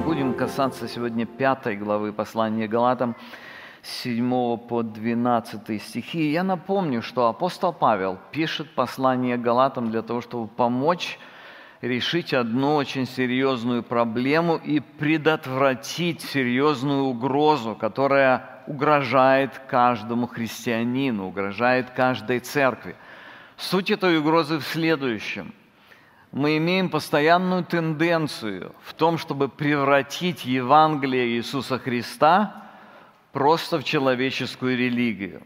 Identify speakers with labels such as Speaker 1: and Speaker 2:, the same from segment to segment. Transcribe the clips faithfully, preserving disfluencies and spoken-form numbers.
Speaker 1: Будем касаться сегодня пятой главы послания Галатам, с седьмого по двенадцатый стихи. Я напомню, что апостол Павел пишет послание Галатам для того, чтобы помочь решить одну очень серьезную проблему и предотвратить серьезную угрозу, которая угрожает каждому христианину, угрожает каждой церкви. Суть этой угрозы в следующем. Мы имеем постоянную тенденцию в том, чтобы превратить Евангелие Иисуса Христа просто в человеческую религию.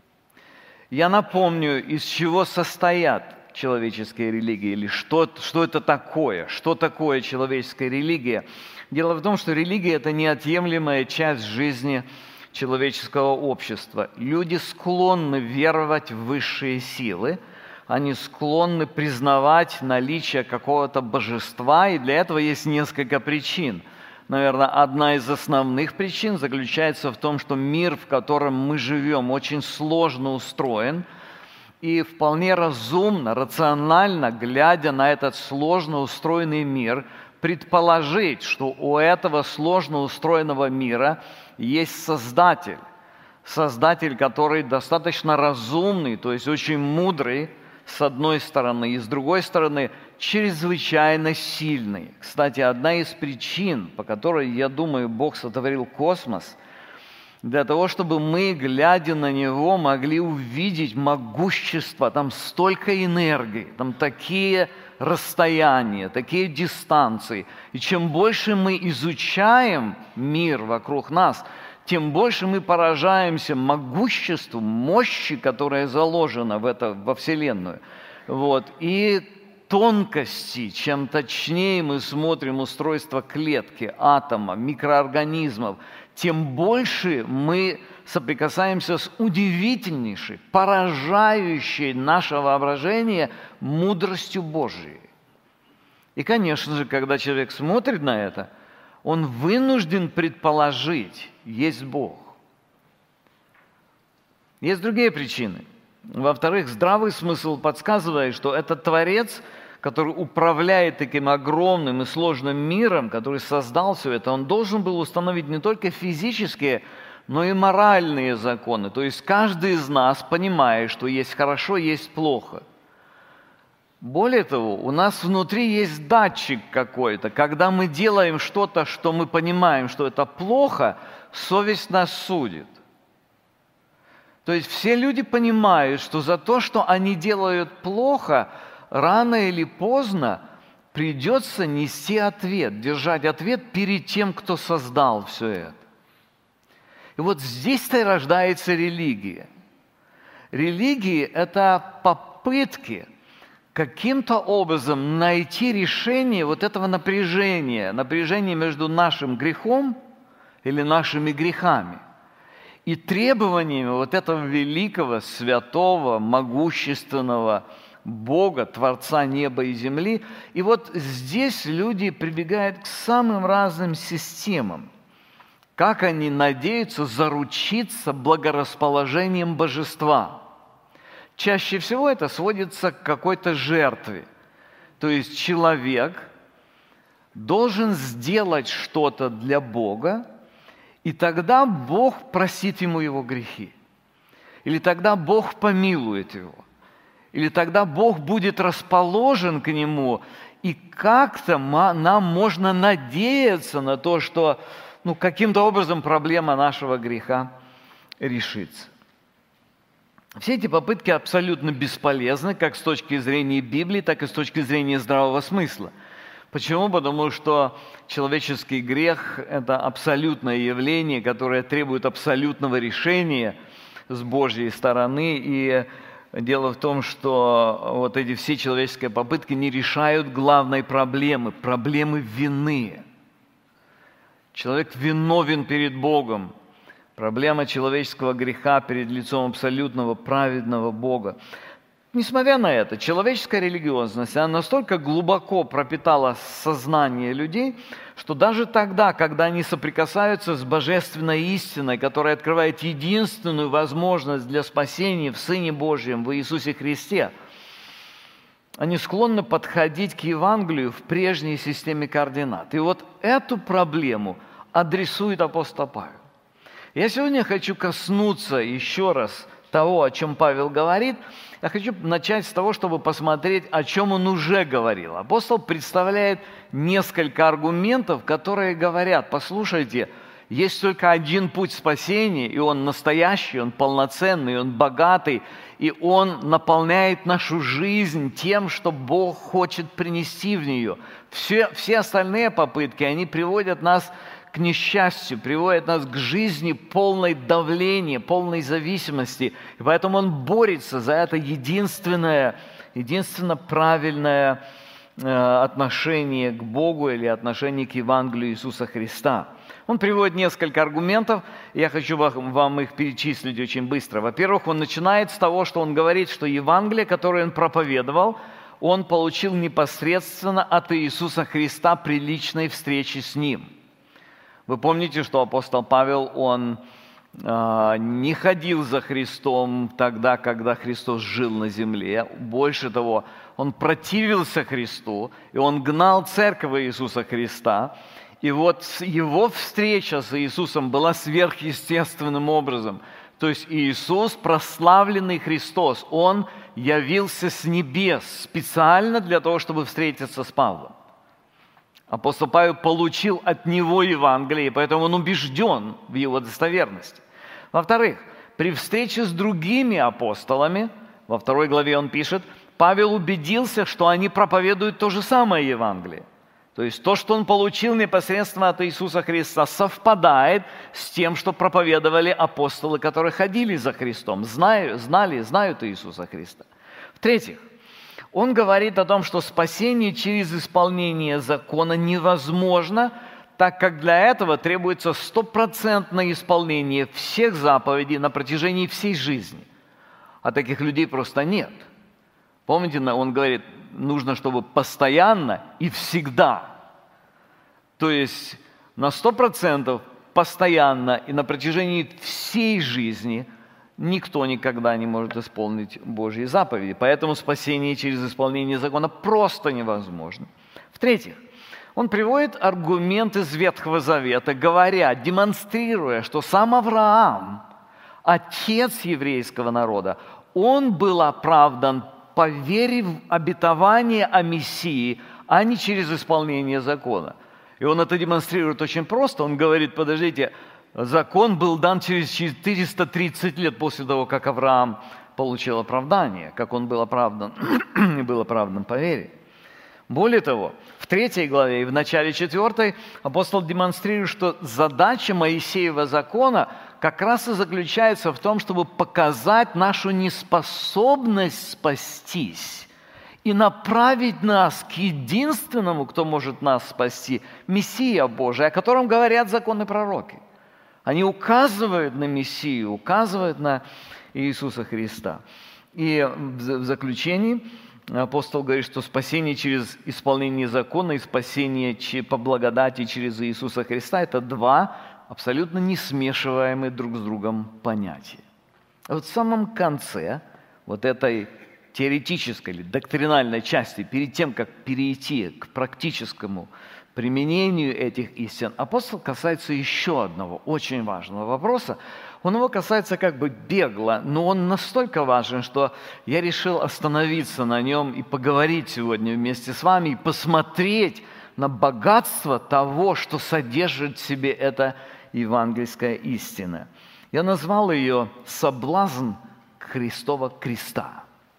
Speaker 1: Я напомню, из чего состоят человеческие религии, или что, что это такое, что такое человеческая религия. Дело в том, что религия – это неотъемлемая часть жизни человеческого общества. Люди склонны веровать в высшие силы, они склонны признавать наличие какого-то божества, и для этого есть несколько причин. Наверное, одна из основных причин заключается в том, что мир, в котором мы живем, очень сложно устроен, и вполне разумно, рационально, глядя на этот сложно устроенный мир, предположить, что у этого сложно устроенного мира есть Создатель. Создатель, который достаточно разумный, то есть очень мудрый, с одной стороны, и с другой стороны, чрезвычайно сильный. Кстати, одна из причин, по которой, я думаю, Бог сотворил космос, для того, чтобы мы, глядя на него, могли увидеть могущество, там столько энергии, там такие расстояния, такие дистанции. И чем больше мы изучаем мир вокруг нас, тем больше мы поражаемся могуществу, мощи, которая заложена в это, во Вселенную. Вот. И тонкости, чем точнее мы смотрим устройство клетки, атома, микроорганизмов, тем больше мы соприкасаемся с удивительнейшей, поражающей наше воображение мудростью Божией. И, конечно же, когда человек смотрит на это, он вынужден предположить, есть Бог. Есть другие причины. Во-вторых, здравый смысл подсказывает, что этот Творец, который управляет таким огромным и сложным миром, который создал все это, он должен был установить не только физические, но и моральные законы. То есть каждый из нас понимает, что есть хорошо, есть плохо. Более того, у нас внутри есть датчик какой-то. Когда мы делаем что-то, что мы понимаем, что это плохо, совесть нас судит. То есть все люди понимают, что за то, что они делают плохо, рано или поздно придется нести ответ, держать ответ перед тем, кто создал все это. И вот здесь-то и рождается религия. Религии – это попытки каким-то образом найти решение вот этого напряжения, напряжения между нашим грехом или нашими грехами и требованиями вот этого великого, святого, могущественного Бога, Творца неба и земли. И вот здесь люди прибегают к самым разным системам. Как они надеются заручиться благорасположением божества. Чаще всего это сводится к какой-то жертве. То есть человек должен сделать что-то для Бога, и тогда Бог простит ему его грехи. Или тогда Бог помилует его. Или тогда Бог будет расположен к нему, и как-то нам можно надеяться на то, что ну, каким-то образом проблема нашего греха решится. Все эти попытки абсолютно бесполезны, как с точки зрения Библии, так и с точки зрения здравого смысла. Почему? Потому что человеческий грех – это абсолютное явление, которое требует абсолютного решения с Божьей стороны. И дело в том, что вот эти все человеческие попытки не решают главной проблемы – проблемы вины. Человек виновен перед Богом. Проблема человеческого греха перед лицом абсолютного праведного Бога. Несмотря на это, человеческая религиозность, она настолько глубоко пропитала сознание людей, что даже тогда, когда они соприкасаются с божественной истиной, которая открывает единственную возможность для спасения в Сыне Божьем, в Иисусе Христе, они склонны подходить к Евангелию в прежней системе координат. И вот эту проблему адресует апостол Павел. Я сегодня хочу коснуться еще раз того, о чем Павел говорит. Я хочу начать с того, чтобы посмотреть, о чем он уже говорил. Апостол представляет несколько аргументов, которые говорят: послушайте, есть только один путь спасения, и он настоящий, он полноценный, он богатый, и он наполняет нашу жизнь тем, что Бог хочет принести в нее. Все, все остальные попытки, они приводят нас к несчастью, приводят нас к жизни полной давления, полной зависимости. И поэтому он борется за это единственное, единственно правильное э, отношение к Богу или отношение к Евангелию Иисуса Христа. Он приводит несколько аргументов, и я хочу вам их перечислить очень быстро. Во-первых, он начинает с того, что он говорит, что Евангелие, которое он проповедовал, он получил непосредственно от Иисуса Христа при личной встрече с Ним. Вы помните, что апостол Павел, он э, не ходил за Христом тогда, когда Христос жил на земле. Больше того, он противился Христу, и он гнал церковь Иисуса Христа. И вот его встреча с Иисусом была сверхъестественным образом. То есть Иисус, прославленный Христос, Он явился с небес специально для того, чтобы встретиться с Павлом. Апостол Павел получил от него Евангелие, и поэтому он убежден в его достоверности. Во-вторых, при встрече с другими апостолами, во второй главе он пишет, Павел убедился, что они проповедуют то же самое Евангелие. То есть то, что он получил непосредственно от Иисуса Христа, совпадает с тем, что проповедовали апостолы, которые ходили за Христом, знали, знали, знают Иисуса Христа. В-третьих, он говорит о том, что спасение через исполнение закона невозможно, так как для этого требуется стопроцентное исполнение всех заповедей на протяжении всей жизни. А таких людей просто нет. Помните, он говорит, нужно, чтобы постоянно и всегда. То есть на сто процентов постоянно и на протяжении всей жизни никто никогда не может исполнить Божьи заповеди. Поэтому спасение через исполнение закона просто невозможно. В-третьих, он приводит аргумент из Ветхого Завета, говоря, демонстрируя, что сам Авраам, отец еврейского народа, он был оправдан по вере в обетование о Мессии, а не через исполнение закона. И он это демонстрирует очень просто. Он говорит, подождите, закон был дан через четыреста тридцать лет после того, как Авраам получил оправдание, как он был оправдан и был оправдан по вере. Более того, в третьей главе и в начале четвертой апостол демонстрирует, что задача Моисеева закона как раз и заключается в том, чтобы показать нашу неспособность спастись и направить нас к единственному, кто может нас спасти, Мессия Божий, о котором говорят законы пророки. Они указывают на Мессию, указывают на Иисуса Христа. И в заключении апостол говорит, что спасение через исполнение закона и спасение по благодати через Иисуса Христа – это два абсолютно не смешиваемые друг с другом понятия. А вот в самом конце вот этой теоретической или доктринальной части, перед тем, как перейти к практическому применению этих истин, апостол касается еще одного очень важного вопроса. Он его касается как бы бегло, но он настолько важен, что я решил остановиться на нем и поговорить сегодня вместе с вами, и посмотреть на богатство того, что содержит в себе эта евангельская истина. Я назвал ее «соблазн Христова креста».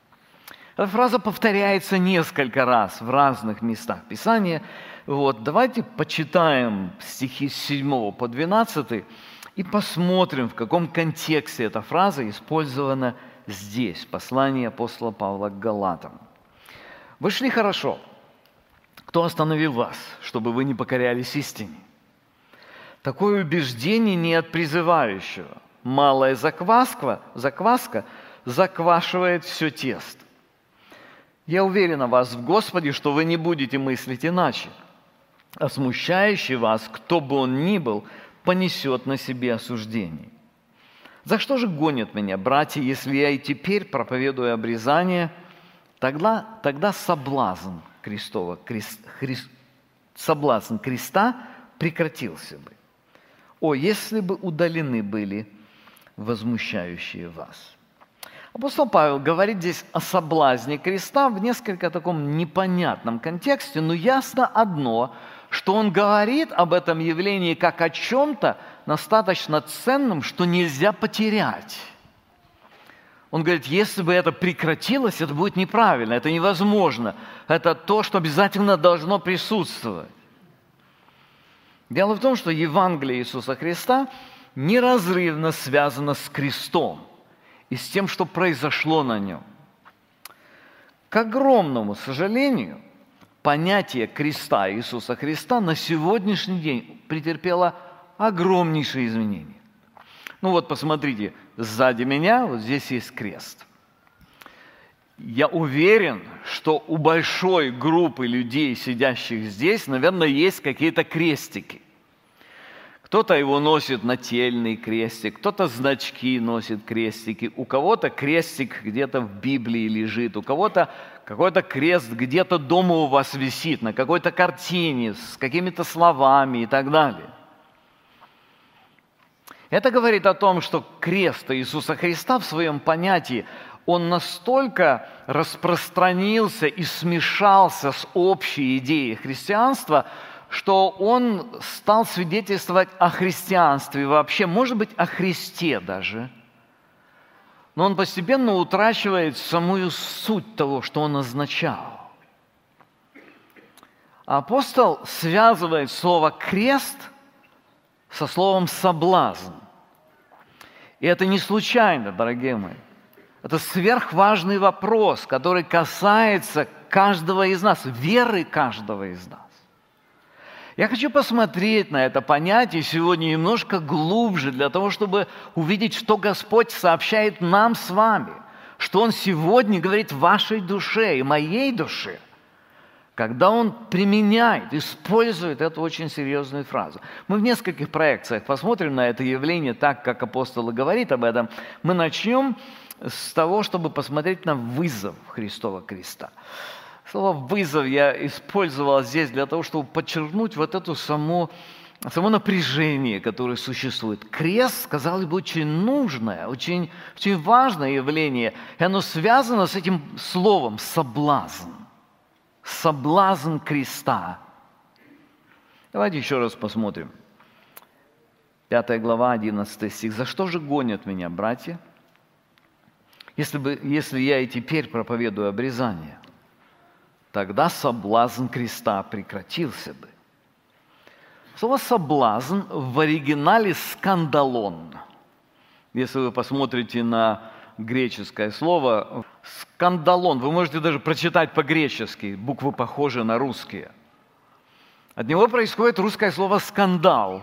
Speaker 1: Эта фраза повторяется несколько раз в разных местах Писания. Вот, давайте почитаем стихи с седьмого по двенадцатый и посмотрим, в каком контексте эта фраза использована здесь, в послании апостола Павла к Галатам. «Вы шли хорошо. Кто остановил вас, чтобы вы не покорялись истине? Такое убеждение не от призывающего. Малая закваска, закваска заквашивает все тесто. Я уверен о вас в Господе, что вы не будете мыслить иначе. А смущающий вас, кто бы он ни был, понесет на себе осуждение. За что же гонят меня, братья, если я и теперь проповедую обрезание, тогда, тогда соблазн крестова, крест, христ, соблазн креста прекратился бы. О, если бы удалены были возмущающие вас. Апостол Павел говорит здесь о соблазне креста в несколько таком непонятном контексте, но ясно одно, что он говорит об этом явлении как о чем-то достаточно ценном, что нельзя потерять. Он говорит, если бы это прекратилось, это будет неправильно, это невозможно. Это то, что обязательно должно присутствовать. Дело в том, что Евангелие Иисуса Христа неразрывно связано с крестом и с тем, что произошло на нем. К огромному сожалению, понятие креста Иисуса Христа на сегодняшний день претерпело огромнейшие изменения. Ну вот посмотрите, сзади меня вот здесь есть крест. Я уверен, что у большой группы людей, сидящих здесь, наверное, есть какие-то крестики. Кто-то его носит нательный крестик, кто-то значки носит крестики, у кого-то крестик где-то в Библии лежит, у кого-то какой-то крест где-то дома у вас висит, на какой-то картине с какими-то словами и так далее. Это говорит о том, что крест Иисуса Христа в своем понятии, он настолько распространился и смешался с общей идеей христианства, что он стал свидетельствовать о христианстве вообще, может быть, о Христе даже. Но он постепенно утрачивает самую суть того, что он означал. Апостол связывает слово «крест» со словом «соблазн». И это не случайно, дорогие мои. Это сверхважный вопрос, который касается каждого из нас, веры каждого из нас. Я хочу посмотреть на это понятие сегодня немножко глубже, для того, чтобы увидеть, что Господь сообщает нам с вами, что Он сегодня говорит вашей душе и моей душе, когда Он применяет, использует эту очень серьезную фразу. Мы в нескольких проекциях посмотрим на это явление так, как апостол говорит об этом. Мы начнем с того, чтобы посмотреть на вызов Христова креста. Слово «вызов» я использовал здесь для того, чтобы подчеркнуть вот это само, само напряжение, которое существует. Крест, казалось бы, очень нужное, очень, очень важное явление, и оно связано с этим словом «соблазн». Соблазн креста. Давайте еще раз посмотрим. Пятая глава, одиннадцатый стих. «За что же гонят меня, братья, если, бы, если я и теперь проповедую обрезание? Тогда соблазн креста прекратился бы». Слово «соблазн» в оригинале «скандалон». Если вы посмотрите на греческое слово «скандалон», вы можете даже прочитать по-гречески, буквы похожи на русские. От него происходит русское слово «скандал».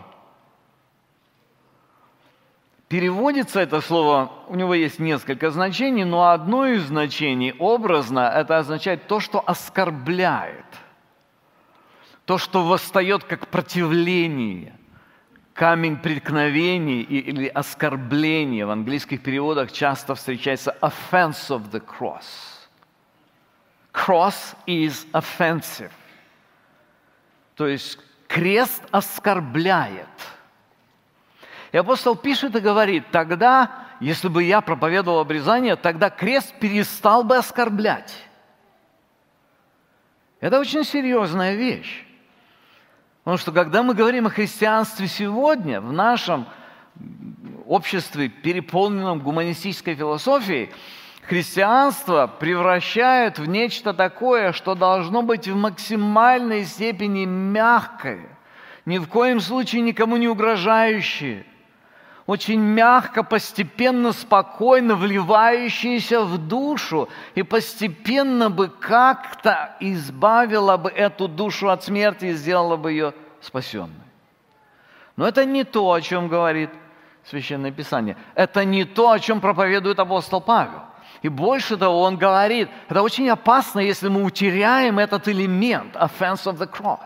Speaker 1: Переводится это слово, у него есть несколько значений, но одно из значений образно, это означает то, что оскорбляет, то, что восстает как противление, камень преткновения или оскорбления. В английских переводах часто встречается offense of the cross. Cross is offensive. То есть крест оскорбляет. И апостол пишет и говорит, тогда, если бы я проповедовал обрезание, тогда крест перестал бы оскорблять. Это очень серьезная вещь. Потому что когда мы говорим о христианстве сегодня, в нашем обществе, переполненном гуманистической философией, христианство превращают в нечто такое, что должно быть в максимальной степени мягкое, ни в коем случае никому не угрожающее, очень мягко, постепенно, спокойно вливающееся в душу и постепенно бы как-то избавило бы эту душу от смерти и сделало бы ее спасенной. Но это не то, о чем говорит Священное Писание. Это не то, о чем проповедует апостол Павел. И больше того, он говорит, это очень опасно, если мы утеряем этот элемент, offense of the cross.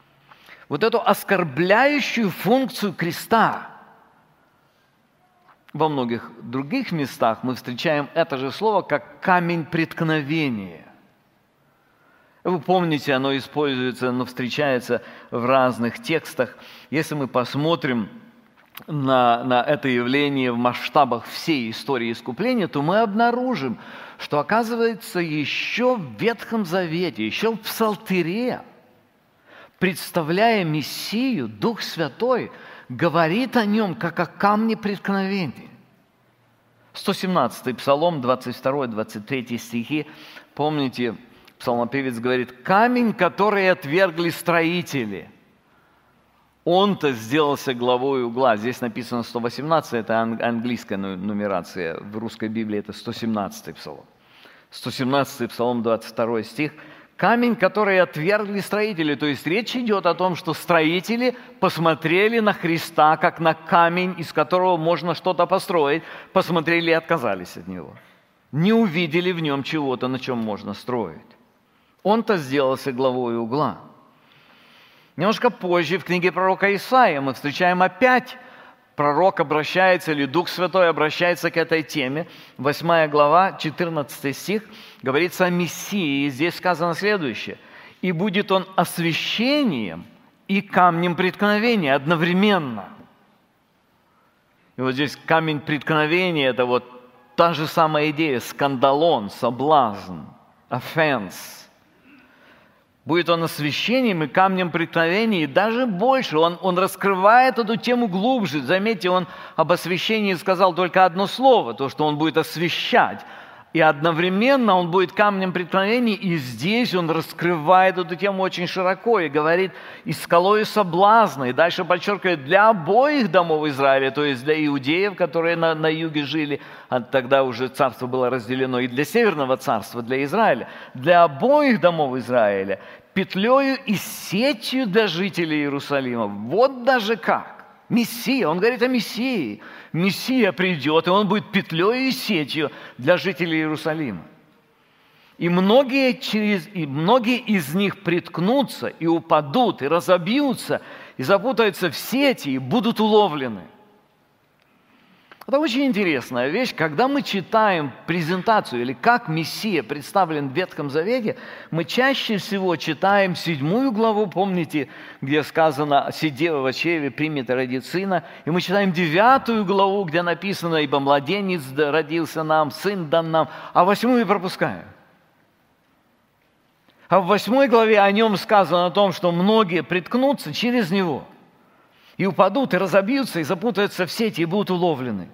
Speaker 1: Вот эту оскорбляющую функцию креста. во многих других местах мы встречаем это же слово как камень преткновения. Вы помните, оно используется, оно встречается в разных текстах. Если мы посмотрим на, на это явление в масштабах всей истории искупления, то мы обнаружим, что, оказывается, еще в Ветхом Завете, еще в Псалтире, представляя Мессию, Дух Святой говорит о нем, как о камне преткновения. сто семнадцатый Псалом, двадцать второй двадцать третий стихи. Помните, псалмопевец говорит: «Камень, который отвергли строители, он-то сделался главой угла». Здесь написано сто восемнадцать, это английская нумерация, в русской Библии это сто семнадцатый Псалом. сто семнадцатый Псалом, двадцать второй стих. Камень, который отвергли строители. То есть речь идет о том, что строители посмотрели на Христа, как на камень, из которого можно что-то построить, посмотрели и отказались от него. Не увидели в нем чего-то, на чем можно строить. Он-то сделался главой угла. Немножко позже в книге пророка Исаии мы встречаем опять пророк обращается, или Дух Святой обращается к этой теме. Восьмая глава, четырнадцатый стих, говорится о Мессии. И здесь сказано следующее: «И будет он освящением и камнем преткновения одновременно». И вот здесь камень преткновения – это вот та же самая идея – скандалон, соблазн, offense. Будет он освящением и камнем преткновения, и даже больше. Он, он раскрывает эту тему глубже. Заметьте, он об освящении сказал только одно слово, то, что он будет освящать. И одновременно он будет камнем преткновения, и здесь он раскрывает эту тему очень широко и говорит: «И скалою соблазна». И дальше подчеркивает: «Для обоих домов Израиля», то есть для иудеев, которые на, на юге жили, а тогда уже царство было разделено, и для северного царства, для Израиля. «Для обоих домов Израиля, петлею и сетью для жителей Иерусалима». Вот даже как. Мессия, он говорит о Мессии. Мессия придет, и он будет петлей и сетью для жителей Иерусалима. И многие, через, и многие из них приткнутся, и упадут, и разобьются, и запутаются в сети, и будут уловлены. Это очень интересная вещь. Когда мы читаем презентацию, или как Мессия представлен в Ветхом Завете, мы чаще всего читаем седьмую главу, помните, где сказано: «Сидева в чреве примет и родит сына». И мы читаем девятую главу, где написано: «Ибо младенец родился нам, сын дан нам». А восьмую пропускаем. А в восьмой главе о нем сказано о том, что многие приткнутся через него, и упадут, и разобьются, и запутаются в сети, и будут уловлены.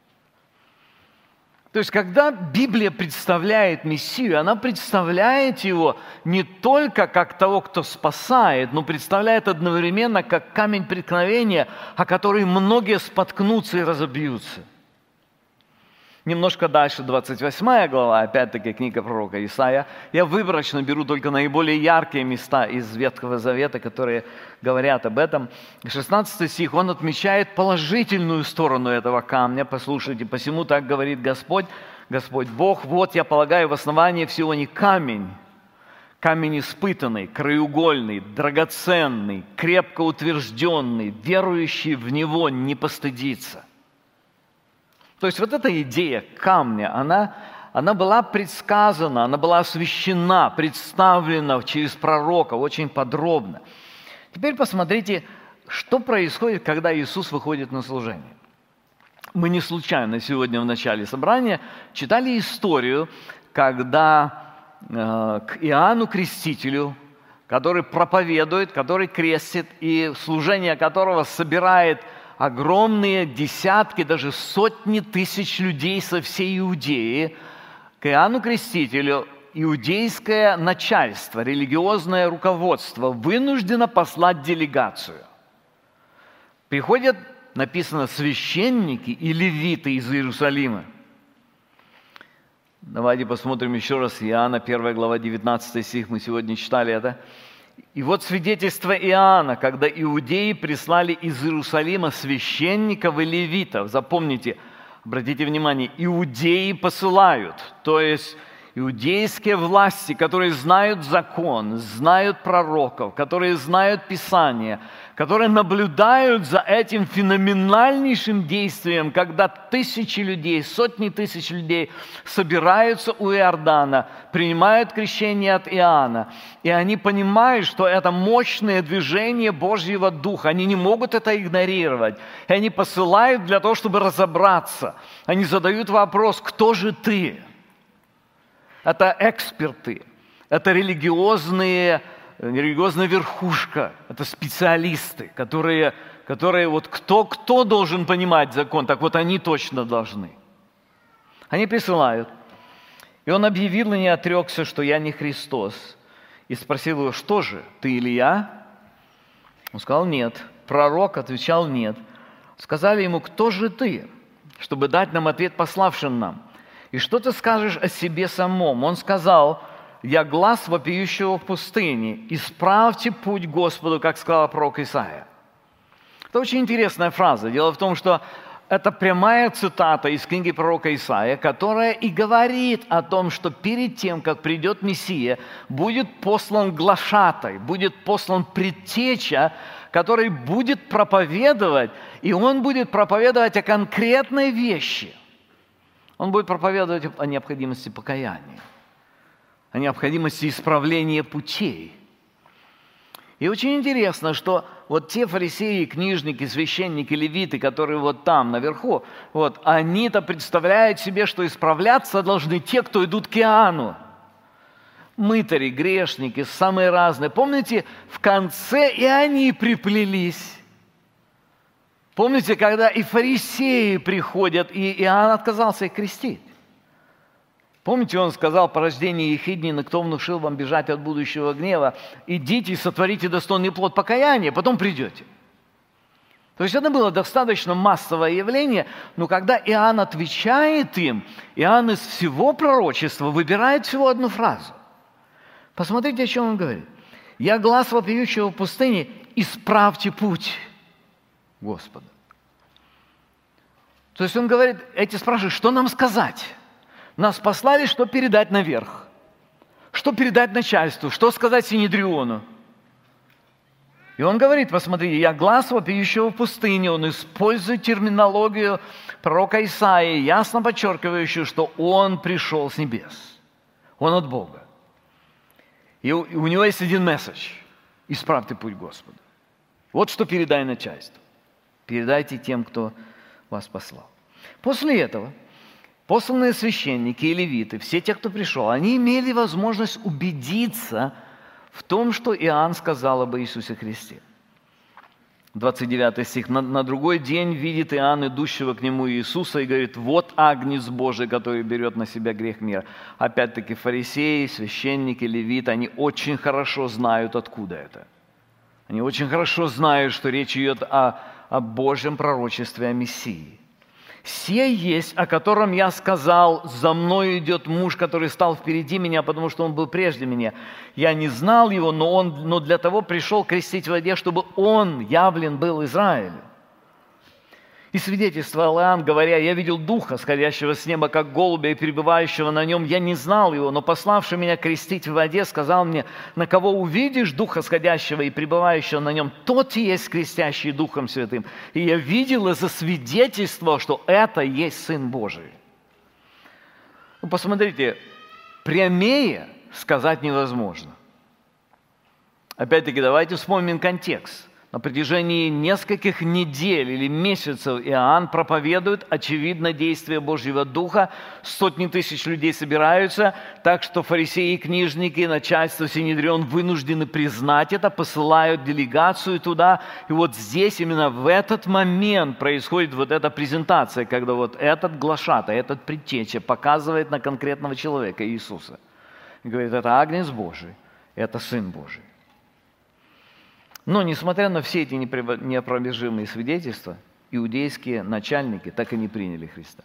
Speaker 1: То есть, когда Библия представляет Мессию, она представляет его не только как того, кто спасает, но представляет одновременно как камень преткновения, о который многие споткнутся и разобьются. Немножко дальше, двадцать восьмая глава, опять-таки книга пророка Исаия. Я выборочно беру только наиболее яркие места из Ветхого Завета, которые говорят об этом. шестнадцатый стих, он отмечает положительную сторону этого камня. Послушайте: «Посему так говорит Господь, Господь Бог, вот я полагаю в основании в Сионе камень, камень испытанный, краеугольный, драгоценный, крепко утвержденный, верующий в него не постыдится». То есть вот эта идея камня, она, она была предсказана, она была освящена, представлена через пророка очень подробно. Теперь посмотрите, что происходит, когда Иисус выходит на служение. Мы не случайно сегодня в начале собрания читали историю, когда э, к Иоанну Крестителю, который проповедует, который крестит, и служение которого собирает огромные десятки, даже сотни тысяч людей со всей Иудеи, к Иоанну Крестителю иудейское начальство, религиозное руководство вынуждено послать делегацию. Приходят, написано, священники и левиты из Иерусалима. Давайте посмотрим еще раз Иоанна, первая глава, девятнадцатый стих, мы сегодня читали это. И вот свидетельство Иоанна, когда иудеи прислали из Иерусалима священников и левитов. Запомните, обратите внимание, иудеи посылают, то есть иудейские власти, которые знают закон, знают пророков, которые знают Писание, которые наблюдают за этим феноменальнейшим действием, когда тысячи людей, сотни тысяч людей собираются у Иордана, принимают крещение от Иоанна, и они понимают, что это мощное движение Божьего Духа, они не могут это игнорировать, и они посылают для того, чтобы разобраться. Они задают вопрос: кто же ты? Это эксперты, это религиозные религиозная верхушка, это специалисты, которые, которые вот кто, кто должен понимать закон, так вот они точно должны. Они присылают. И он объявил и не отрекся, что я не Христос. И спросил его: что же, ты Илия? Он сказал: нет. Пророк отвечал: нет. Сказали ему: кто же ты, чтобы дать нам ответ пославшим нам? И что ты скажешь о себе самом? Он сказал: я глас вопиющего в пустыне, исправьте путь Господу, как сказал пророк Исаия. Это очень интересная фраза. Дело в том, что это прямая цитата из книги пророка Исаия, которая и говорит о том, что перед тем, как придет Мессия, будет послан глашатай, будет послан предтеча, который будет проповедовать, и он будет проповедовать о конкретной вещи. Он будет проповедовать о необходимости покаяния, о необходимости исправления путей. И очень интересно, что вот те фарисеи, книжники, священники, левиты, которые вот там, наверху, вот, они-то представляют себе, что исправляться должны те, кто идут к Иоанну. Мытари, грешники, самые разные. Помните, в конце и они приплелись. Помните, когда и фарисеи приходят, и Иоанн отказался их крестить. Помните, он сказал по рождении Ехиднина: кто внушил вам бежать от будущего гнева? Идите и сотворите достойный плод покаяния, потом придете. То есть это было достаточно массовое явление, но когда Иоанн отвечает им, Иоанн из всего пророчества выбирает всего одну фразу. Посмотрите, о чем он говорит. «Я глас вопиющего в пустыне, исправьте путь Господа». То есть он говорит, эти спрашивают: что нам сказать? Нас послали, что передать наверх, что передать начальству, что сказать Синедриону. И он говорит: посмотрите, я глас вопиющего в пустыне. Он использует терминологию пророка Исаии, ясно подчеркивающую, что он пришел с небес. Он от Бога. И у, и у него есть один месседж: исправьте путь Господа. Вот что передай начальству. Передайте тем, кто вас послал. После этого посланные священники и левиты, все те, кто пришел, они имели возможность убедиться в том, что Иоанн сказал об Иисусе Христе. двадцать девятый стих. «На, на другой день видит Иоанн идущего к нему Иисуса и говорит: вот Агнец Божий, который берет на себя грех мира». Опять-таки фарисеи, священники, левиты, они очень хорошо знают, откуда это. Они очень хорошо знают, что речь идет о, о Божьем пророчестве о Мессии. «Сей есть, о котором я сказал: за мной идет муж, который стал впереди меня, потому что он был прежде меня. Я не знал его, но, он, но для того пришел крестить в воде, чтобы он явлен был Израилю». И свидетельствовал Иоанн, говоря: «Я видел Духа, сходящего с неба, как голубя, и пребывающего на нем. Я не знал его, но пославший меня крестить в воде сказал мне: на кого увидишь Духа сходящего и пребывающего на нем, тот и есть крестящий Духом Святым. И я видел и засвидетельствовал, что это есть Сын Божий». Ну, посмотрите, прямее сказать невозможно. Опять-таки, давайте вспомним контекст. На протяжении нескольких недель или месяцев Иоанн проповедует очевидно действие Божьего Духа. Сотни тысяч людей собираются, так что фарисеи, книжники, начальство, Синедрион вынуждены признать это, посылают делегацию туда. И вот здесь, именно в этот момент происходит вот эта презентация, когда вот этот глашатай, этот предтеча показывает на конкретного человека, Иисуса. И говорит: это Агнец Божий, это Сын Божий. Но, несмотря на все эти неопровержимые свидетельства, иудейские начальники так и не приняли Христа.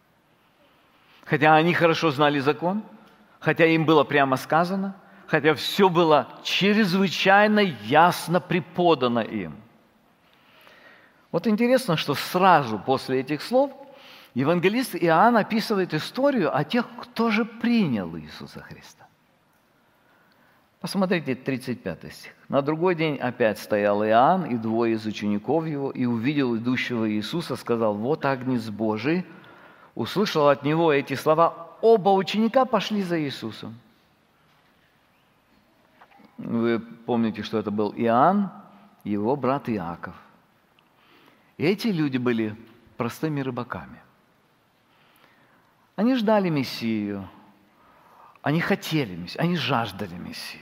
Speaker 1: Хотя они хорошо знали закон, хотя им было прямо сказано, хотя все было чрезвычайно ясно преподано им. Вот интересно, что сразу после этих слов евангелист Иоанн описывает историю о тех, кто же принял Иисуса Христа. Посмотрите тридцать пятый стих. «На другой день опять стоял Иоанн и двое из учеников его, и увидел идущего Иисуса, сказал: вот Агнец Божий». Услышал от него эти слова. Оба ученика пошли за Иисусом. Вы помните, что это был Иоанн и его брат Иаков. И эти люди были простыми рыбаками. Они ждали Мессию, они хотели Мессию, они жаждали Мессию.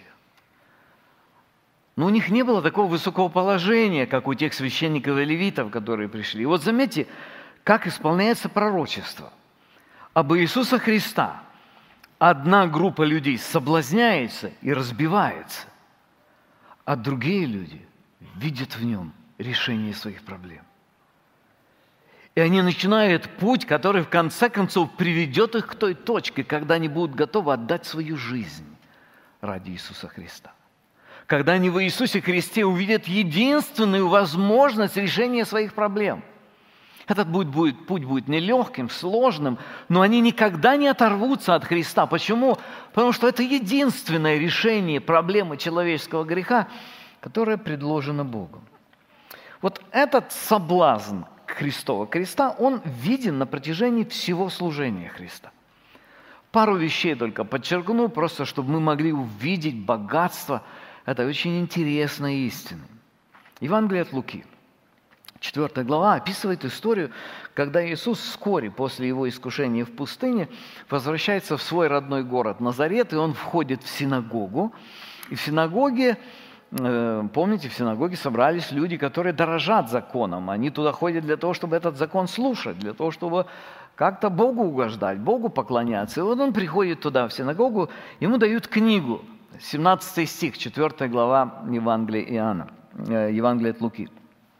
Speaker 1: Но у них не было такого высокого положения, как у тех священников и левитов, которые пришли. И вот заметьте, как исполняется пророчество. Об Иисуса Христа одна группа людей соблазняется и разбивается, а другие люди видят в нем решение своих проблем. И они начинают путь, который в конце концов приведет их к той точке, когда они будут готовы отдать свою жизнь ради Иисуса Христа. Когда они в Иисусе Христе увидят единственную возможность решения своих проблем. Этот путь будет, путь будет нелегким, сложным, но они никогда не оторвутся от Христа. Почему? Потому что это единственное решение проблемы человеческого греха, которое предложено Богом. Вот этот соблазн Христова креста, он виден на протяжении всего служения Христа. Пару вещей только подчеркну, просто чтобы мы могли увидеть богатство этой очень интересной истины. Евангелие от Луки, четвёртая глава, описывает историю, когда Иисус вскоре после его искушения в пустыне возвращается в свой родной город Назарет, и он входит в синагогу. И в синагоге, помните, в синагоге собрались люди, которые дорожат законом. Они туда ходят для того, чтобы этот закон слушать, для того, чтобы как-то Богу угождать, Богу поклоняться. И вот он приходит туда, в синагогу, ему дают книгу. семнадцатый стих, четвёртая глава Евангелия Иоанна, Евангелие от Луки.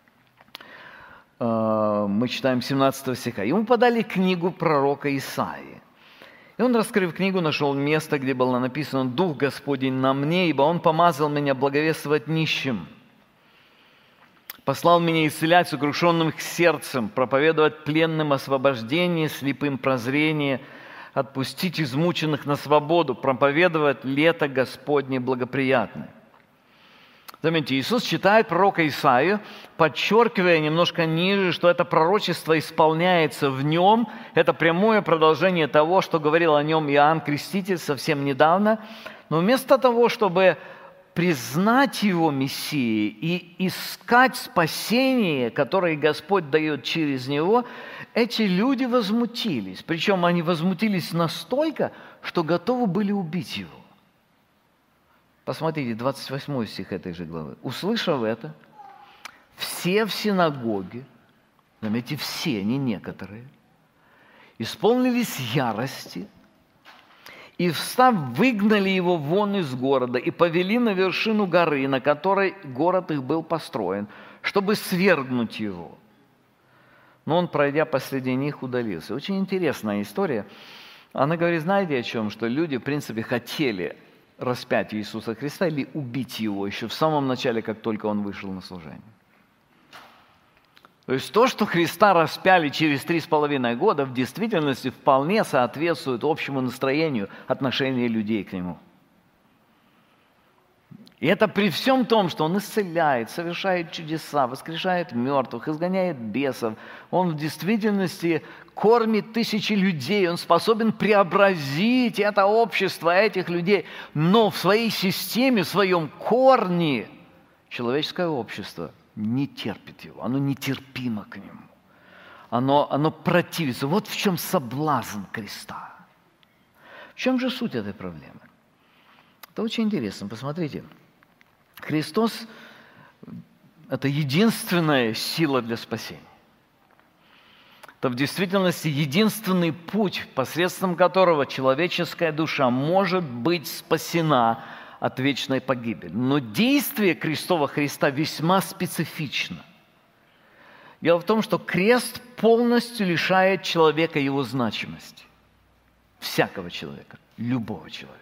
Speaker 1: Мы читаем семнадцатого стиха. Ему подали книгу пророка Исаии. И он, раскрыв книгу, нашел место, где было написано: «Дух Господень на мне, ибо Он помазал меня благовествовать нищим, послал меня исцелять сокрушенным сердцем, проповедовать пленным освобождение, слепым прозрение, отпустить измученных на свободу, проповедовать лето Господне благоприятное». Заметьте, Иисус читает пророка Исаию, подчеркивая немножко ниже, что это пророчество исполняется в нем. Это прямое продолжение того, что говорил о нем Иоанн Креститель совсем недавно. Но вместо того, чтобы признать его Мессией и искать спасение, которое Господь дает через него, эти люди возмутились. Причем они возмутились настолько, что готовы были убить его. Посмотрите, двадцать восьмой стих этой же главы. «Услышав это, все в синагоге, заметьте, все, не некоторые, исполнились ярости, и, встав, выгнали его вон из города и повели на вершину горы, на которой город их был построен, чтобы свергнуть его. Но он, пройдя посреди них, удалился». Очень интересная история. Она говорит, знаете о чем? Что люди, в принципе, хотели распять Иисуса Христа или убить Его еще в самом начале, как только Он вышел на служение. То есть то, что Христа распяли через три с половиной года, в действительности вполне соответствует общему настроению отношения людей к Нему. И это при всем том, что Он исцеляет, совершает чудеса, воскрешает мертвых, изгоняет бесов. Он в действительности кормит тысячи людей, Он способен преобразить это общество, этих людей. Но в своей системе, в своем корне человеческое общество не терпит Его, оно нетерпимо к Нему. Оно, оно противится. Вот в чем соблазн креста. В чем же суть этой проблемы? Это очень интересно. Посмотрите. Христос – это единственная сила для спасения. Это в действительности единственный путь, посредством которого человеческая душа может быть спасена от вечной погибели. Но действие крестового Христа весьма специфично. Дело в том, что крест полностью лишает человека его значимости. Всякого человека, любого человека.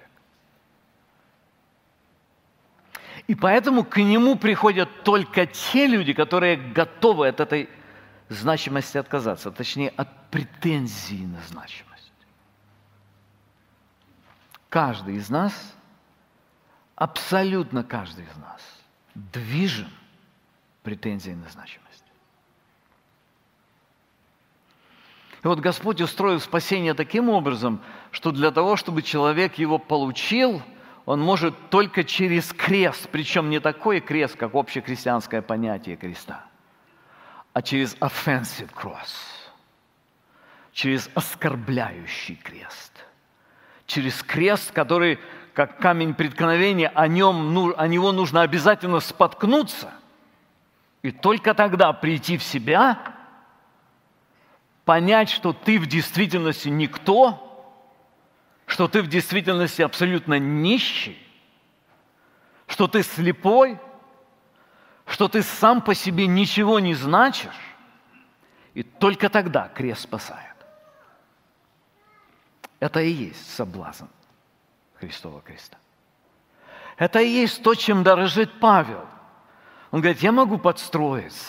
Speaker 1: И поэтому к нему приходят только те люди, которые готовы от этой значимости отказаться, точнее, от претензии на значимость. Каждый из нас абсолютно каждый из нас движим претензией на значимость. И вот Господь устроил спасение таким образом, что для того, чтобы человек его получил, он может только через крест, причем не такой крест, как общехристианское понятие креста, а через offensive cross, через оскорбляющий крест, через крест, который, как камень преткновения, о нем, о него нужно обязательно споткнуться, и только тогда прийти в себя, понять, что ты в действительности никто, что ты в действительности абсолютно нищий, что ты слепой, что ты сам по себе ничего не значишь, и только тогда крест спасает. Это и есть соблазн Христова креста. Это и есть то, чем дорожит Павел. Он говорит, я могу подстроиться,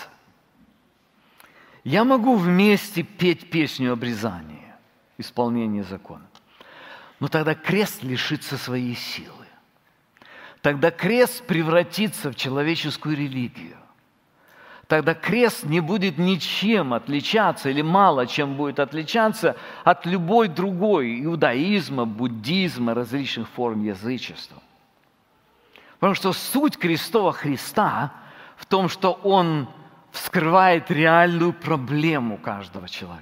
Speaker 1: я могу вместе петь песню обрезания, исполнения закона. Но тогда крест лишится своей силы. Тогда крест превратится в человеческую религию. Тогда крест не будет ничем отличаться или мало чем будет отличаться от любой другой иудаизма, буддизма, различных форм язычества. Потому что суть крестового Христа в том, что Он вскрывает реальную проблему каждого человека.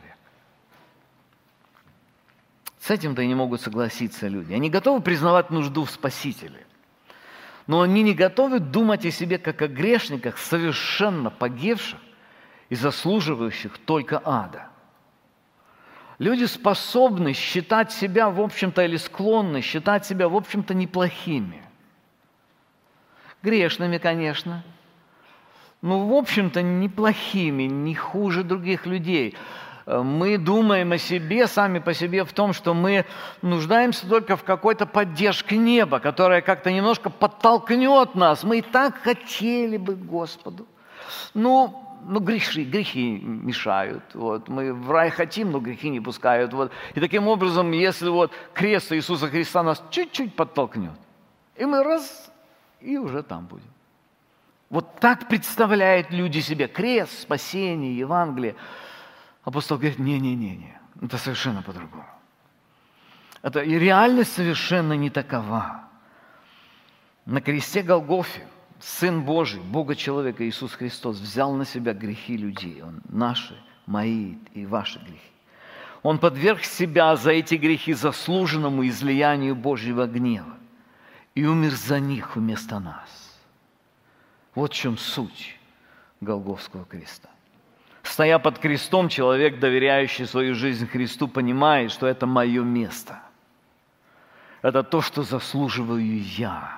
Speaker 1: С этим-то и не могут согласиться люди. Они готовы признавать нужду в Спасителе, но они не готовы думать о себе как о грешниках, совершенно погибших и заслуживающих только ада. Люди способны считать себя, в общем-то, или склонны считать себя, в общем-то, неплохими. Грешными, конечно, но, в общем-то, неплохими, не хуже других людей. Мы думаем о себе, сами по себе, в том, что мы нуждаемся только в какой-то поддержке неба, которая как-то немножко подтолкнет нас. Мы и так хотели бы Господу. Ну, ну грехи, грехи мешают. Вот. Мы в рай хотим, но грехи не пускают. Вот. И таким образом, если вот крест Иисуса Христа нас чуть-чуть подтолкнет, и мы раз, и уже там будем. Вот так представляют люди себе крест, спасение, Евангелие. Апостол говорит, не-не-не, это совершенно по-другому. Это и реальность совершенно не такова. На кресте Голгофе Сын Божий, Бога-человека Иисус Христос взял на себя грехи людей. Он наши, мои и ваши грехи. Он подверг себя за эти грехи заслуженному излиянию Божьего гнева и умер за них вместо нас. Вот в чем суть Голгофского креста. Стоя под крестом, человек, доверяющий свою жизнь Христу, понимает, что это мое место. Это то, что заслуживаю я.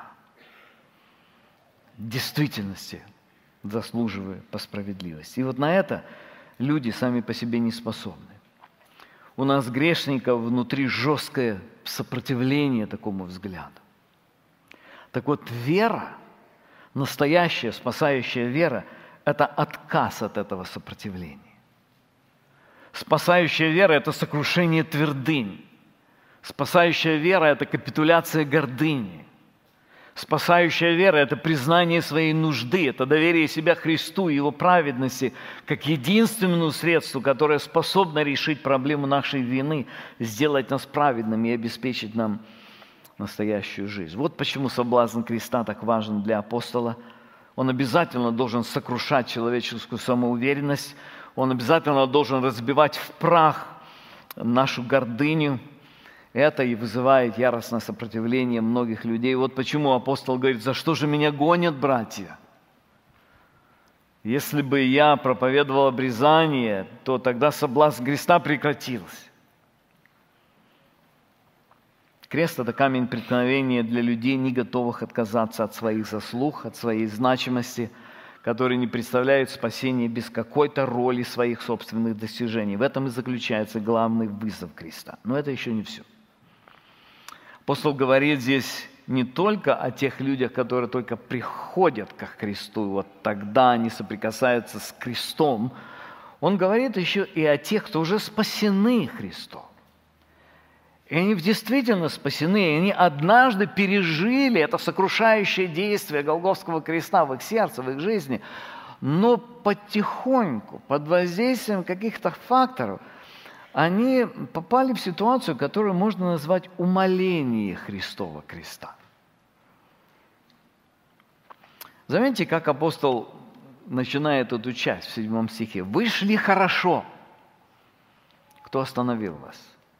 Speaker 1: В действительности заслуживаю по справедливости. И вот на это люди сами по себе не способны. У нас, грешников, внутри жесткое сопротивление такому взгляду. Так вот, вера, настоящая спасающая вера, это отказ от этого сопротивления. Спасающая вера – это сокрушение твердынь. Спасающая вера – это капитуляция гордыни. Спасающая вера – это признание своей нужды, это доверие себя Христу и Его праведности как единственному средству, которое способно решить проблему нашей вины, сделать нас праведными и обеспечить нам настоящую жизнь. Вот почему соблазн креста так важен для апостола. Он обязательно должен сокрушать человеческую самоуверенность, он обязательно должен разбивать в прах нашу гордыню. Это и вызывает яростное сопротивление многих людей. Вот почему апостол говорит, за что же меня гонят, братья? Если бы я проповедовал обрезание, то тогда соблазн креста прекратился. Крест – это камень преткновения для людей, не готовых отказаться от своих заслуг, от своей значимости, которые не представляют спасения без какой-то роли своих собственных достижений. В этом и заключается главный вызов креста. Но это еще не все. Апостол говорит здесь не только о тех людях, которые только приходят ко Христу, вот тогда они соприкасаются с крестом. Он говорит еще и о тех, кто уже спасены Христом. И они действительно спасены, и они однажды пережили это сокрушающее действие Голгофского креста в их сердце, в их жизни, но потихоньку, под воздействием каких-то факторов, они попали в ситуацию, которую можно назвать умаление Христова креста. Заметьте, как апостол начинает эту часть в седьмом стихе. «Вы шли хорошо». Кто остановил вас?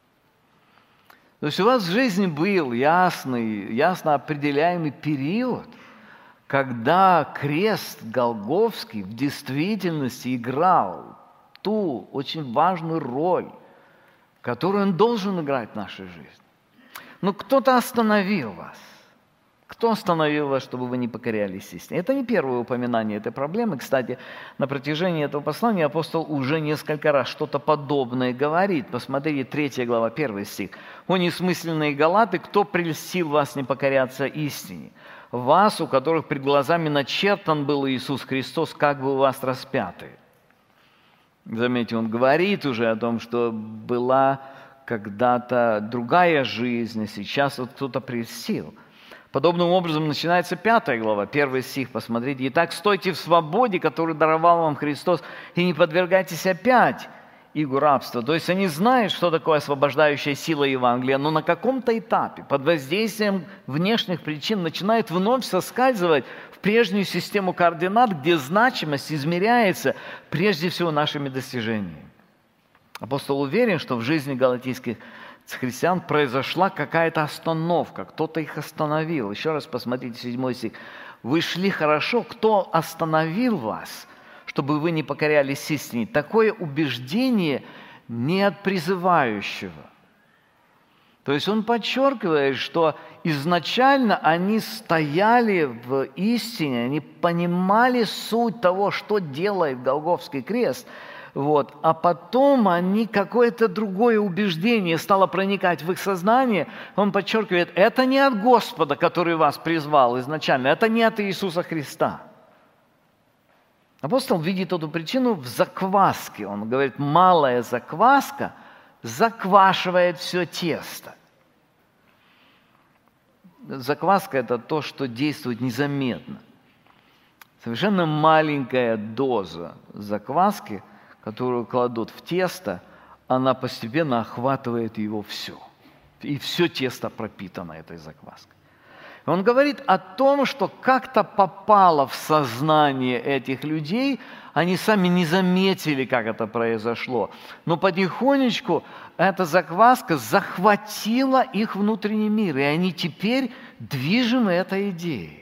Speaker 1: То есть у вас в жизни был ясный, ясно определяемый период, когда крест Голгофский в действительности играл ту очень важную роль, которую он должен играть в нашей жизни. Но кто-то остановил вас. Кто остановил вас, чтобы вы не покорялись истине? Это не первое упоминание этой проблемы. Кстати, на протяжении этого послания апостол уже несколько раз что-то подобное говорит. Посмотрите, третья глава, первый стих. «О несмысленные галаты, кто прельстил вас не покоряться истине? Вас, у которых пред глазами начертан был Иисус Христос, как бы у вас распятый». Заметьте, он говорит уже о том, что была когда-то другая жизнь, а сейчас вот кто-то прельстил. Подобным образом начинается пятая глава, первый стих, посмотрите. «Итак, стойте в свободе, которую даровал вам Христос, и не подвергайтесь опять игу рабства». То есть они знают, что такое освобождающая сила Евангелия, но на каком-то этапе, под воздействием внешних причин, начинают вновь соскальзывать в прежнюю систему координат, где значимость измеряется прежде всего нашими достижениями. Апостол уверен, что в жизни галатийских христиан произошла какая-то остановка, кто-то их остановил. Еще раз посмотрите седьмой стих. «Вы шли хорошо, кто остановил вас, чтобы вы не покорялись истине?» Такое убеждение не от призывающего. То есть он подчеркивает, что изначально они стояли в истине, они понимали суть того, что делает Голгофский крест. Вот. А потом они, какое-то другое убеждение стало проникать в их сознание. Он подчеркивает, это не от Господа, который вас призвал изначально, это не от Иисуса Христа. Апостол видит эту причину в закваске. Он говорит, малая закваска заквашивает все тесто. Закваска – это то, что действует незаметно. Совершенно маленькая доза закваски, которую кладут в тесто, она постепенно охватывает его все. И все тесто пропитано этой закваской. Он говорит о том, что как-то попало в сознание этих людей, они сами не заметили, как это произошло, но потихонечку эта закваска захватила их внутренний мир, и они теперь движимы этой идеей.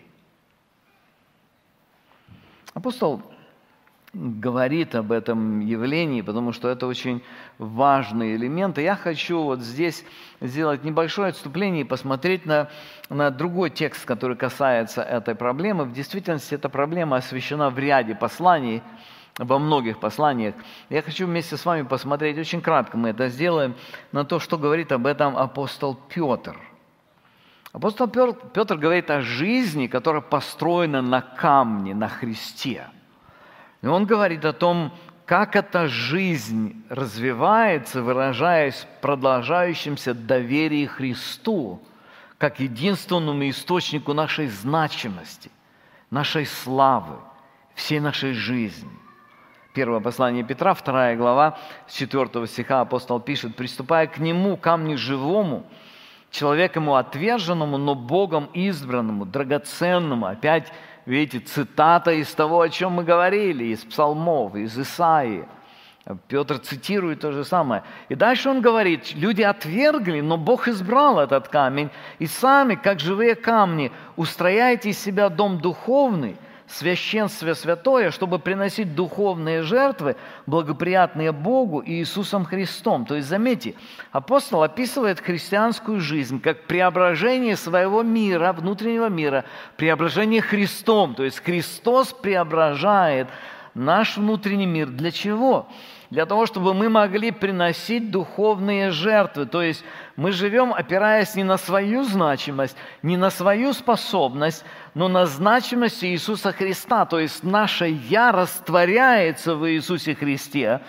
Speaker 1: Апостол говорит об этом явлении, потому что это очень важный элемент. И я хочу вот здесь сделать небольшое отступление и посмотреть на, на другой текст, который касается этой проблемы. В действительности эта проблема освещена в ряде посланий, во многих посланиях. Я хочу вместе с вами посмотреть, очень кратко мы это сделаем, на то, что говорит об этом апостол Петр. Апостол Петр говорит о жизни, которая построена на камне, на Христе. И он говорит о том, как эта жизнь развивается, выражаясь в продолжающемся доверии Христу, как единственному источнику нашей значимости, нашей славы, всей нашей жизни. Первое послание Петра, вторая глава, с четвёртого стиха апостол пишет, «Приступая к Нему, камню живому, человеку ему отверженному, но Богом избранному, драгоценному». Опять, видите, цитата из того, о чем мы говорили, из псалмов, из Исаии. Петр цитирует то же самое. И дальше он говорит, люди отвергли, но Бог избрал этот камень, и сами, как живые камни, устрояйте из себя дом духовный, священство святое, чтобы приносить духовные жертвы, благоприятные Богу и Иисусом Христом. То есть, заметьте, апостол описывает христианскую жизнь как преображение своего мира, внутреннего мира, преображение Христом. То есть, Христос преображает наш внутренний мир. Для чего? Для того, чтобы мы могли приносить духовные жертвы. То есть мы живем, опираясь не на свою значимость, не на свою способность, но на значимость Иисуса Христа. То есть наше «я» растворяется в Иисусе Христе,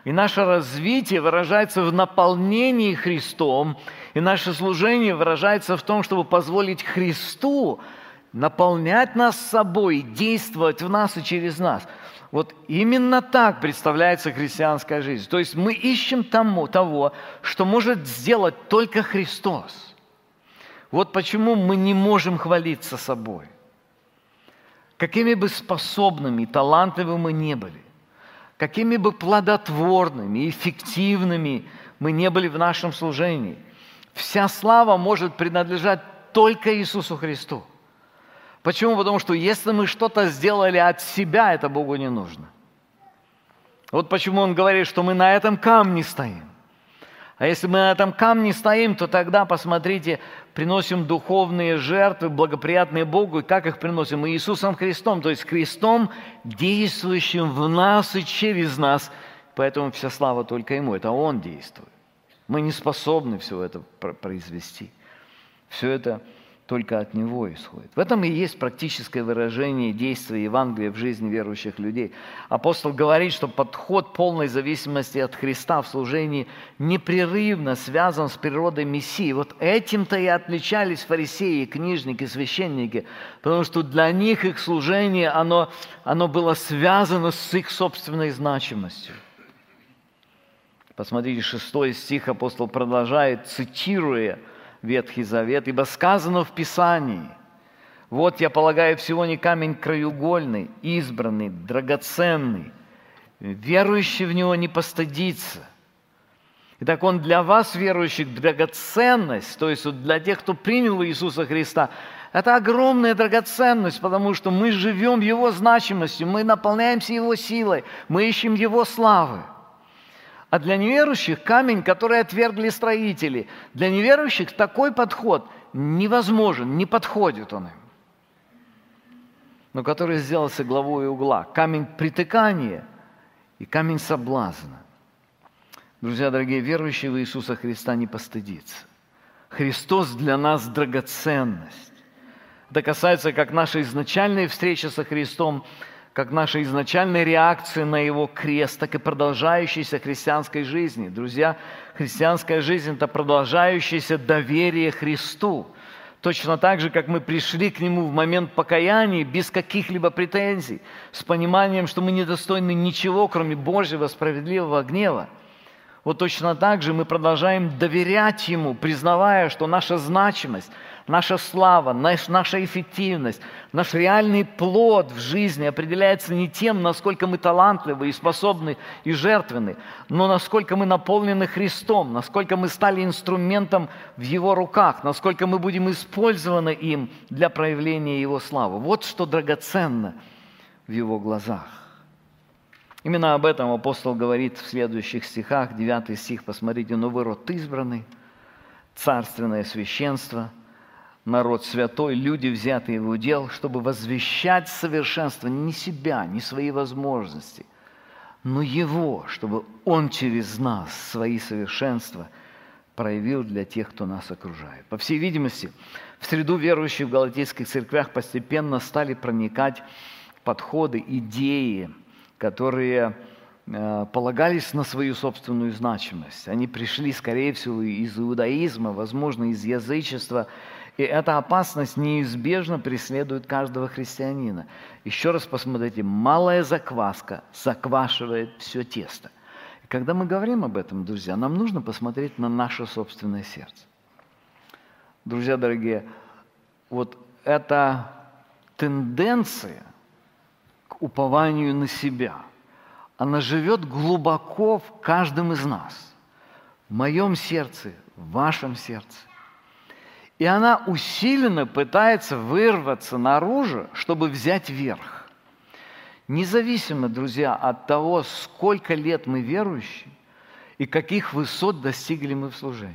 Speaker 1: И наше развитие выражается в наполнении Христом, и наше служение выражается в том, чтобы позволить Христу наполнять нас собой, действовать в нас и через нас. Вот именно так представляется христианская жизнь. То есть мы ищем тому, того, что может сделать только Христос. Вот почему мы не можем хвалиться собой. Какими бы способными и талантливыми мы не были, какими бы плодотворными и эффективными мы не были в нашем служении, вся слава может принадлежать только Иисусу Христу. Почему? Потому что если мы что-то сделали от себя, это Богу не нужно. Вот почему Он говорит, что мы на этом камне стоим. А если мы на этом камне стоим, то тогда, посмотрите, приносим духовные жертвы, благоприятные Богу, и как их приносим? Иисусом Христом, то есть Христом, действующим в нас и через нас. Поэтому вся слава только Ему, это Он действует. Мы не способны все это произвести. Все это только от Него исходит. В этом и есть практическое выражение действия Евангелия в жизни верующих людей. Апостол говорит, что подход полной зависимости от Христа в служении непрерывно связан с природой Мессии. Вот этим-то и отличались фарисеи, книжники, священники, потому что для них их служение, оно, оно было связано с их собственной значимостью. Посмотрите, шестой стих апостол продолжает, цитируя Ветхий Завет, ибо сказано в Писании: «Вот я полагаю всего не камень краеугольный, избранный, драгоценный, верующий в него не постыдится». Итак, он для вас, верующих, драгоценность, то есть вот для тех, кто принял Иисуса Христа, это огромная драгоценность, потому что мы живем в Его значимостью, мы наполняемся Его силой, мы ищем Его славы. А для неверующих камень, который отвергли строители, для неверующих такой подход невозможен, не подходит он им. Но который сделался главой угла. Камень притыкания и камень соблазна. Друзья дорогие, верующий в Иисуса Христа не постыдится. Христос для нас драгоценность. Это касается как нашей изначальной встречи со Христом, как нашей изначальной реакции на Его крест, так и продолжающейся христианской жизни. Друзья, христианская жизнь – это продолжающееся доверие Христу. Точно так же, как мы пришли к Нему в момент покаяния без каких-либо претензий, с пониманием, что мы недостойны ничего, кроме Божьего справедливого гнева. Вот точно так же мы продолжаем доверять Ему, признавая, что наша значимость, наша слава, наш, наша эффективность, наш реальный плод в жизни определяется не тем, насколько мы талантливы и способны и жертвенны, но насколько мы наполнены Христом, насколько мы стали инструментом в Его руках, насколько мы будем использованы им для проявления Его славы. Вот что драгоценно в Его глазах. Именно об этом апостол говорит в следующих стихах. девятый стих, посмотрите. «Но вы род избранный, царственное священство, народ святой, люди, взятые в удел, чтобы возвещать совершенство не себя, не свои возможности, но Его, чтобы Он через нас свои совершенства проявил для тех, кто нас окружает». По всей видимости, в среду верующих в галатийских церквях постепенно стали проникать подходы, идеи, которые э, полагались на свою собственную значимость. Они пришли, скорее всего, из иудаизма, возможно, из язычества. И эта опасность неизбежно преследует каждого христианина. Еще раз посмотрите, малая закваска заквашивает все тесто. И когда мы говорим об этом, друзья, нам нужно посмотреть на наше собственное сердце. Друзья дорогие, вот эта тенденция к упованию на себя, она живет глубоко в каждом из нас, в моем сердце, в вашем сердце. И она усиленно пытается вырваться наружу, чтобы взять верх. Независимо, друзья, от того, сколько лет мы верующие и каких высот достигли мы в служении.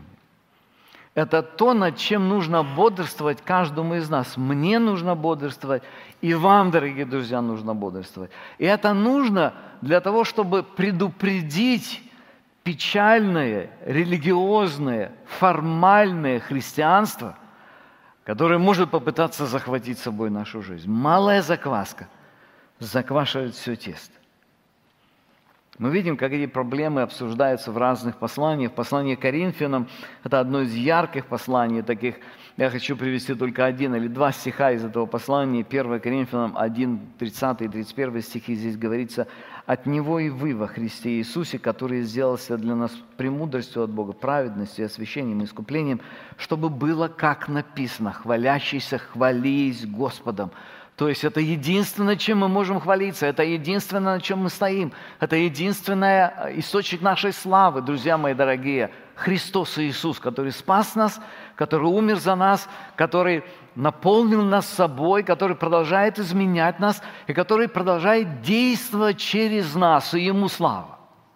Speaker 1: Это то, над чем нужно бодрствовать каждому из нас. Мне нужно бодрствовать, и вам, дорогие друзья, нужно бодрствовать. И это нужно для того, чтобы предупредить печальное, религиозное, формальное христианство, которое может попытаться захватить с собой нашу жизнь. Малая закваска заквашивает все тесто. Мы видим, как эти проблемы обсуждаются в разных посланиях. Послание к Коринфянам – это одно из ярких посланий таких. Я хочу привести только один или два стиха из этого послания. первое Коринфянам один, тридцатый и тридцать первый стихи. Здесь говорится: «От Него и вы во Христе Иисусе, который сделался для нас премудростью от Бога, праведностью, освящением и искуплением, чтобы было, как написано, хвалящийся хвались Господом». То есть это единственное, чем мы можем хвалиться, это единственное, на чем мы стоим, это единственный источник нашей славы, друзья мои дорогие, Христос Иисус, который спас нас, который умер за нас, который наполнил нас собой, который продолжает изменять нас и который продолжает действовать через нас, и Ему слава.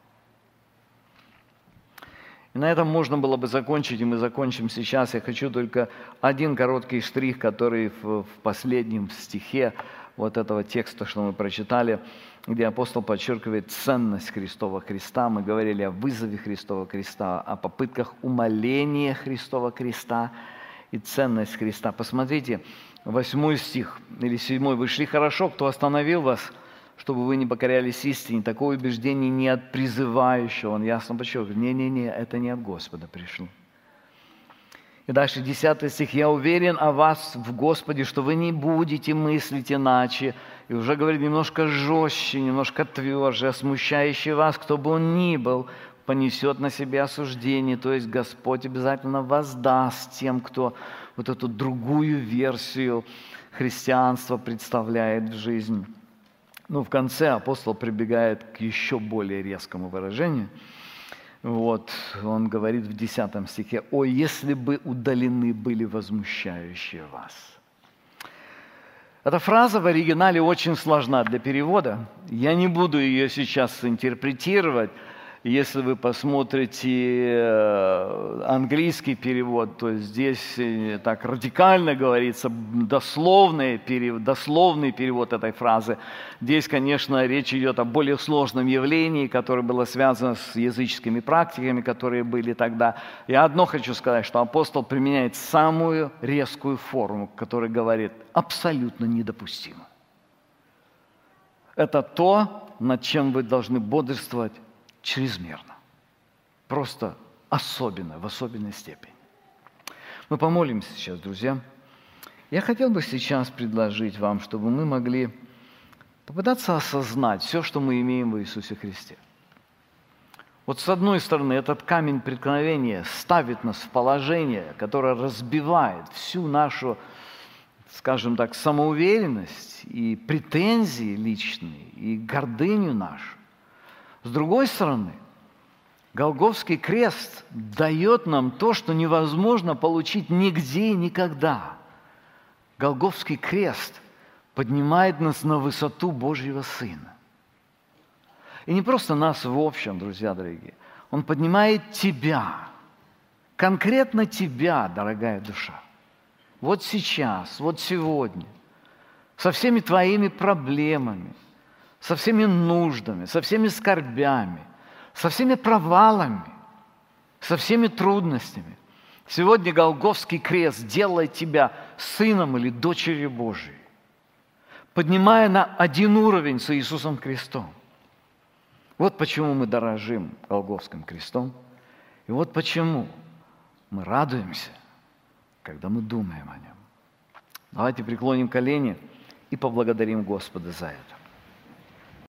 Speaker 1: И на этом можно было бы закончить, и мы закончим сейчас. Я хочу только один короткий штрих, который в, в последнем стихе вот этого текста, что мы прочитали, где апостол подчеркивает ценность Христова креста. Мы говорили о вызове Христова креста, о попытках умаления Христова креста и ценность креста. Посмотрите, восьмой стих или седьмой. «Вы шли хорошо, кто остановил вас, чтобы вы не покорялись истине». Такое убеждение не от призывающего. Он ясно подчеркивает: не-не-не, это не от Господа пришло. И дальше десятый стих. «Я уверен о вас в Господе, что вы не будете мыслить иначе». И уже говорит немножко жестче, немножко тверже: «Смущающий вас, кто бы он ни был, понесет на себе осуждение». То есть Господь обязательно воздаст тем, кто вот эту другую версию христианства представляет в жизнь. Ну, в конце апостол прибегает к еще более резкому выражению. Вот, он говорит в десятом стихе: «О, если бы удалены были возмущающие вас». Эта фраза в оригинале очень сложна для перевода. Я не буду ее сейчас интерпретировать. Если вы посмотрите английский перевод, то здесь так радикально говорится, дословный перевод, дословный перевод этой фразы. Здесь, конечно, речь идет о более сложном явлении, которое было связано с языческими практиками, которые были тогда. Я одно хочу сказать, что апостол применяет самую резкую форму, которая говорит: абсолютно недопустимо. Это то, над чем вы должны бодрствовать чрезмерно, просто особенно, в особенной степени. Мы помолимся сейчас, друзья. Я хотел бы сейчас предложить вам, чтобы мы могли попытаться осознать все, что мы имеем в Иисусе Христе. Вот с одной стороны, этот камень преткновения ставит нас в положение, которое разбивает всю нашу, скажем так, самоуверенность и претензии личные, и гордыню нашу. С другой стороны, Голгофский крест дает нам то, что невозможно получить нигде и никогда. Голгофский крест поднимает нас на высоту Божьего Сына. И не просто нас в общем, друзья дорогие. Он поднимает тебя, конкретно тебя, дорогая душа. Вот сейчас, вот сегодня, со всеми твоими проблемами, со всеми нуждами, со всеми скорбями, со всеми провалами, со всеми трудностями. Сегодня Голгофский крест делает тебя сыном или дочерью Божией, поднимая на один уровень с Иисусом Христом. Вот почему мы дорожим Голгофским крестом, и вот почему мы радуемся, когда мы думаем о нем. Давайте преклоним колени и поблагодарим Господа за это.